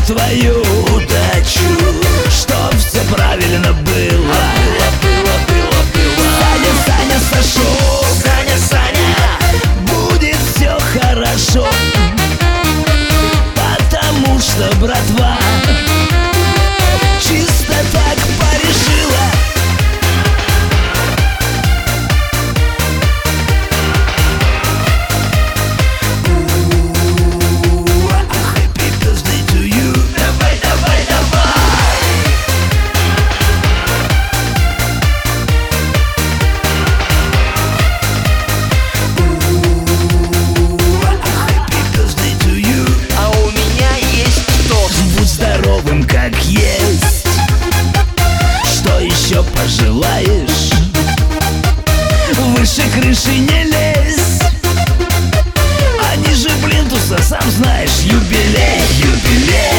твою удачу, чтоб все правильно было. Саня, Саня, Сашок, Саня, Саня, будет все хорошо, потому что братва чисто так порешила. Happy birthday to you. Давай, давай, давай. Happy birthday to you. А у меня есть тост. Будь здоровым, как есть. Что еще пожелаешь? Выше крыши не лезь, а ниже плинтуса, сам знаешь, юбилей, юбилей.